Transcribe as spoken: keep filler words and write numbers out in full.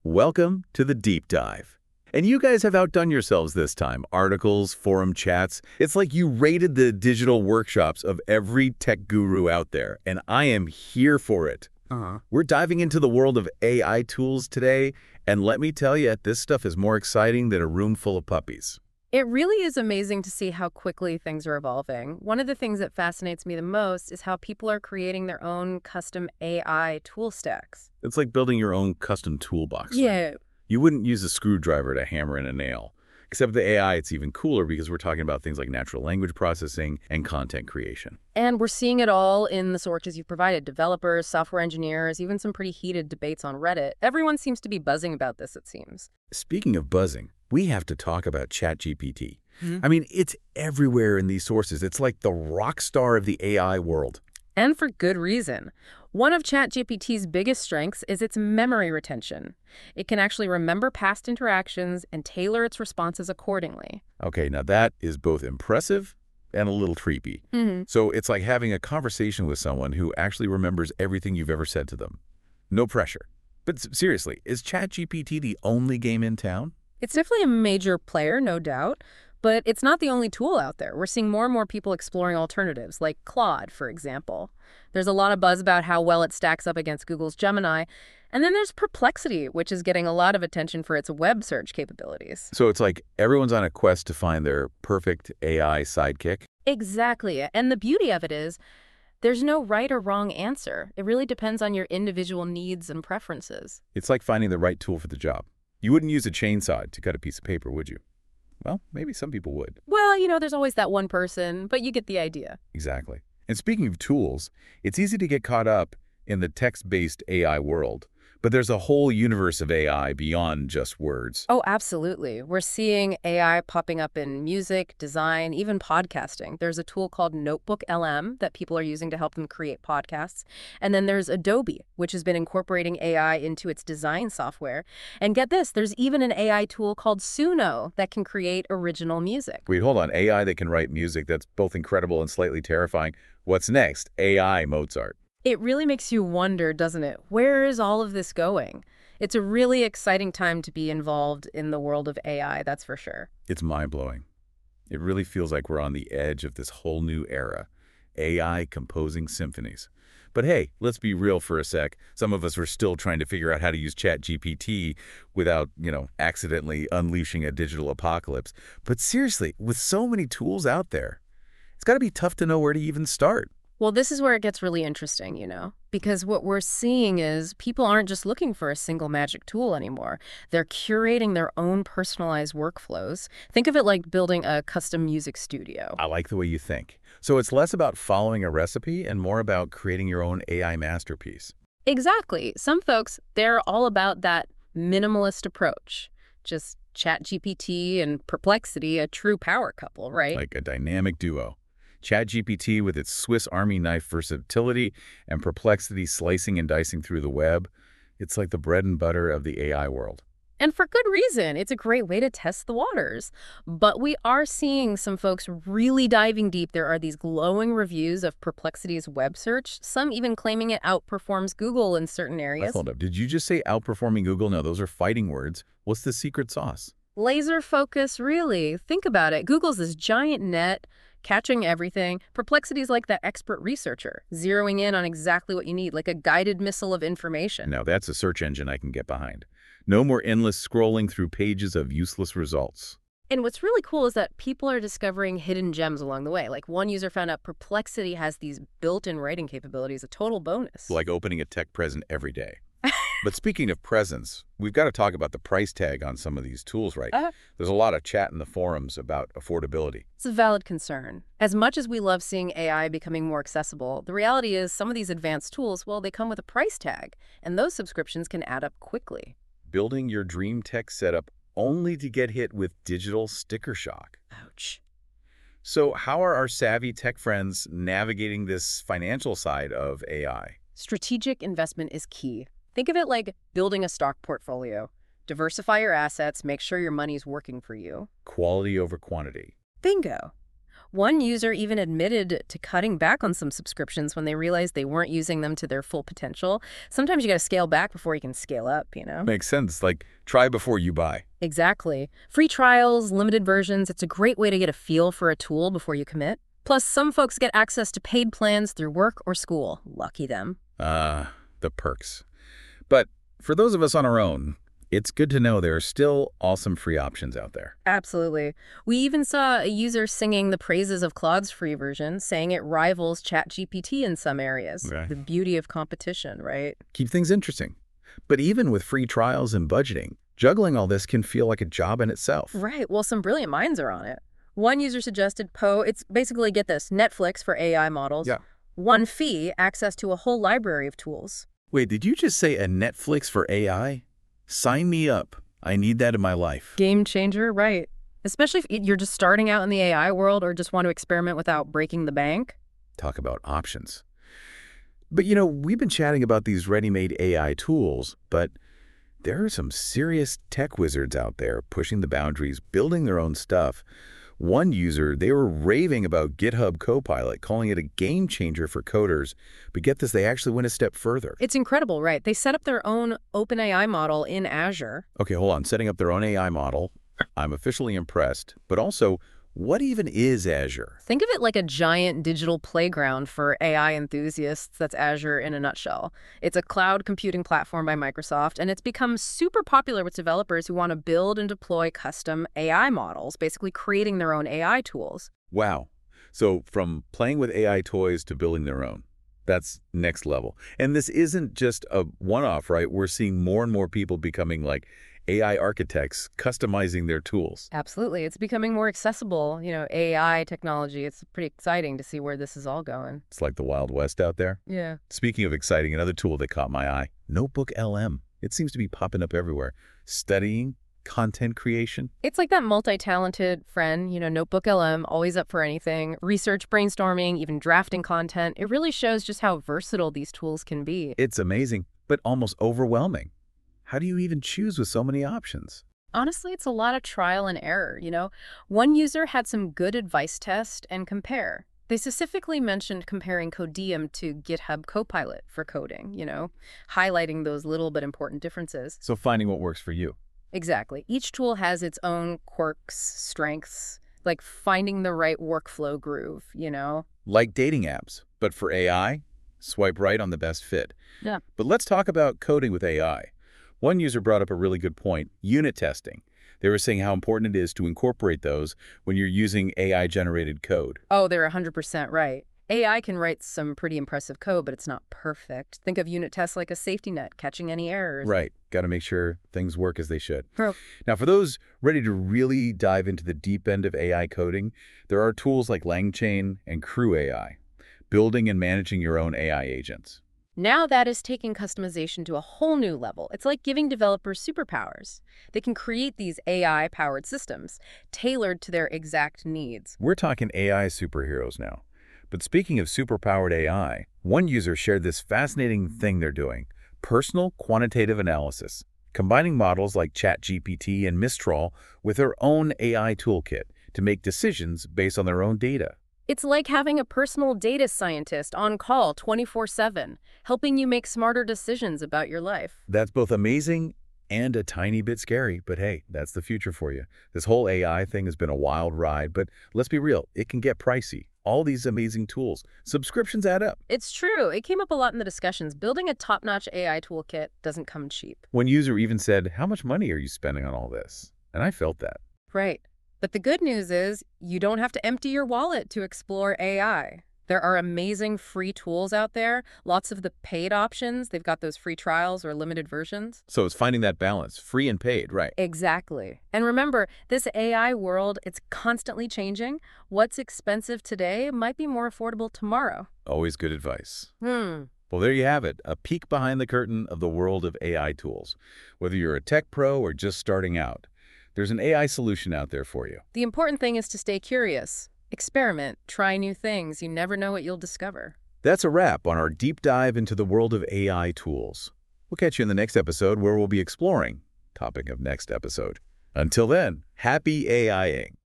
Welcome to the Deep Dive. And you guys have outdone yourselves this time. Articles, forum chats. It's like you rated the digital workshops of every tech guru out there, and I am here for it. Uh-huh. We're diving into the world of A I tools today, and let me tell you, this stuff is more exciting than a room full of puppies. It really is amazing to see how quickly things are evolving. One of the things that fascinates me the most is how people are creating their own custom A I tool stacks. It's like building your own custom toolbox. Yeah. You wouldn't use a screwdriver to hammer in a nail. Except with the A I, it's even cooler because we're talking about things like natural language processing and content creation. And we're seeing it all in the sources you've provided. Developers, software engineers, even some pretty heated debates on Reddit. Everyone seems to be buzzing about this, it seems. Speaking of buzzing, we have to talk about ChatGPT. Hmm. I mean, it's everywhere in these sources. It's like the rock star of the A I world. And for good reason. One of ChatGPT's biggest strengths is its memory retention. It can actually remember past interactions and tailor its responses accordingly. Okay, now that is both impressive and a little creepy. Mm-hmm. So it's like having a conversation with someone who actually remembers everything you've ever said to them. No pressure. But s- seriously, is ChatGPT the only game in town? It's definitely a major player, no doubt, but it's not the only tool out there. We're seeing more and more people exploring alternatives, like Claude, for example. There's a lot of buzz about how well it stacks up against Google's Gemini. And then there's Perplexity, which is getting a lot of attention for its web search capabilities. So it's like everyone's on a quest to find their perfect A I sidekick. Exactly. And the beauty of it is, there's no right or wrong answer. It really depends on your individual needs and preferences. It's like finding the right tool for the job. You wouldn't use a chainsaw to cut a piece of paper, would you? Well, maybe some people would. Well, you know, there's always that one person, but you get the idea. Exactly. And speaking of tools, it's easy to get caught up in the text-based A I world. But there's a whole universe of A I beyond just words. Oh, absolutely. We're seeing A I popping up in music, design, even podcasting. There's a tool called Notebook L M that people are using to help them create podcasts. And then there's Adobe, which has been incorporating A I into its design software. And get this, there's even an A I tool called Suno that can create original music. Wait, hold on. A I that can write music that's both incredible and slightly terrifying. What's next? A I Mozart. It really makes you wonder, doesn't it? Where is all of this going? It's a really exciting time to be involved in the world of A I, that's for sure. It's mind-blowing. It really feels like we're on the edge of this whole new era. A I composing symphonies. But hey, let's be real for a sec. Some of us are still trying to figure out how to use ChatGPT without, you know, accidentally unleashing a digital apocalypse. But seriously, with so many tools out there, it's got to be tough to know where to even start. Well, this is where it gets really interesting, you know, because what we're seeing is people aren't just looking for a single magic tool anymore. They're curating their own personalized workflows. Think of it like building a custom music studio. I like the way you think. So it's less about following a recipe and more about creating your own A I masterpiece. Exactly. Some folks, they're all about that minimalist approach. Just ChatGPT and Perplexity, a true power couple, right? Like a dynamic duo. ChatGPT with its Swiss Army knife versatility and Perplexity slicing and dicing through the web. It's like the bread and butter of the A I world. And for good reason. It's a great way to test the waters. But we are seeing some folks really diving deep. There are these glowing reviews of Perplexity's web search, some even claiming it outperforms Google in certain areas. Hold up. Did you just say outperforming Google? No, those are fighting words. What's the secret sauce? Laser focus, really. Think about it. Google's this giant net, catching everything. Perplexity's like that expert researcher, zeroing in on exactly what you need, like a guided missile of information. Now that's a search engine I can get behind. No more endless scrolling through pages of useless results. And what's really cool is that people are discovering hidden gems along the way. Like one user found out Perplexity has these built-in writing capabilities, a total bonus. Like opening a tech present every day. But speaking of presents, we've got to talk about the price tag on some of these tools, right? Uh, There's a lot of chat in the forums about affordability. It's a valid concern. As much as we love seeing A I becoming more accessible, the reality is some of these advanced tools, well, they come with a price tag, and those subscriptions can add up quickly. Building your dream tech setup only to get hit with digital sticker shock. Ouch. So how are our savvy tech friends navigating this financial side of A I? Strategic investment is key. Think of it like building a stock portfolio. Diversify your assets, make sure your money's working for you. Quality over quantity. Bingo. One user even admitted to cutting back on some subscriptions when they realized they weren't using them to their full potential. Sometimes you got to scale back before you can scale up, you know? Makes sense. Like, try before you buy. Exactly. Free trials, limited versions, it's a great way to get a feel for a tool before you commit. Plus, some folks get access to paid plans through work or school. Lucky them. Ah, uh, the perks. But for those of us on our own, it's good to know there are still awesome free options out there. Absolutely. We even saw a user singing the praises of Claude's free version, saying it rivals ChatGPT in some areas. Right. The beauty of competition, right? Keep things interesting. But even with free trials and budgeting, juggling all this can feel like a job in itself. Right. Well, some brilliant minds are on it. One user suggested Poe. It's basically, get this, Netflix for A I models. Yeah. One fee, access to a whole library of tools. Wait, did you just say a Netflix for A I? Sign me up. I need that in my life. Game changer, right. Especially if you're just starting out in the A I world or just want to experiment without breaking the bank. Talk about options. But, you know, we've been chatting about these ready-made A I tools, but there are some serious tech wizards out there pushing the boundaries, building their own stuff. One user, they were raving about GitHub Copilot, calling it a game changer for coders. But get this, they actually went a step further. It's incredible, right? They set up their own OpenAI model in Azure. Okay, hold on. Setting up their own A I model. I'm officially impressed. But also, what even is Azure? Think of it like a giant digital playground for A I enthusiasts. That's Azure in a nutshell. It's a cloud computing platform by Microsoft, and it's become super popular with developers who want to build and deploy custom A I models, basically creating their own A I tools. Wow. So from playing with A I toys to building their own. That's next level. And this isn't just a one-off, right? We're seeing more and more people becoming like A I architects, customizing their tools. Absolutely. It's becoming more accessible, you know, A I technology. It's pretty exciting to see where this is all going. It's like the Wild West out there. Yeah. Speaking of exciting, another tool that caught my eye, Notebook L M. It seems to be popping up everywhere. Studying, content creation. It's like that multi-talented friend, you know, Notebook L M, always up for anything, research, brainstorming, even drafting content. It really shows just how versatile these tools can be. It's amazing, but almost overwhelming. How do you even choose with so many options? Honestly, it's a lot of trial and error, you know. One user had some good advice test and compare. They specifically mentioned comparing Codeium to GitHub Copilot for coding, you know, highlighting those little but important differences. So finding what works for you. Exactly. Each tool has its own quirks, strengths, like finding the right workflow groove, you know? Like dating apps, but for A I, swipe right on the best fit. Yeah. But let's talk about coding with A I. One user brought up a really good point, unit testing. They were saying how important it is to incorporate those when you're using A I-generated code. Oh, they're one hundred percent right. A I can write some pretty impressive code, but it's not perfect. Think of unit tests like a safety net, catching any errors. Right. Got to make sure things work as they should. Bro. Now, for those ready to really dive into the deep end of A I coding, there are tools like LangChain and Crew A I, building and managing your own A I agents. Now that is taking customization to a whole new level. It's like giving developers superpowers. They can create these A I-powered systems, tailored to their exact needs. We're talking A I superheroes now. But speaking of superpowered A I, one user shared this fascinating thing they're doing, personal quantitative analysis, combining models like ChatGPT and Mistral with their own A I toolkit to make decisions based on their own data. It's like having a personal data scientist on call twenty-four seven, helping you make smarter decisions about your life. That's both amazing and a tiny bit scary, but hey, that's the future for you. This whole A I thing has been a wild ride, but let's be real, it can get pricey. All these amazing tools, subscriptions add up. It's true. It came up a lot in the discussions. Building a top-notch A I toolkit doesn't come cheap. One user even said, how much money are you spending on all this? And I felt that. Right. But the good news is you don't have to empty your wallet to explore A I. There are amazing free tools out there, lots of the paid options. They've got those free trials or limited versions. So it's finding that balance, free and paid, right? Exactly. And remember, this A I world, it's constantly changing. What's expensive today might be more affordable tomorrow. Always good advice. Hmm. Well, there you have it, a peek behind the curtain of the world of A I tools. Whether you're a tech pro or just starting out, there's an A I solution out there for you. The important thing is to stay curious. Experiment, try new things. You never know what you'll discover. That's a wrap on our deep dive into the world of A I tools. We'll catch you in the next episode where we'll be exploring, topic of next episode. Until then, happy AIing.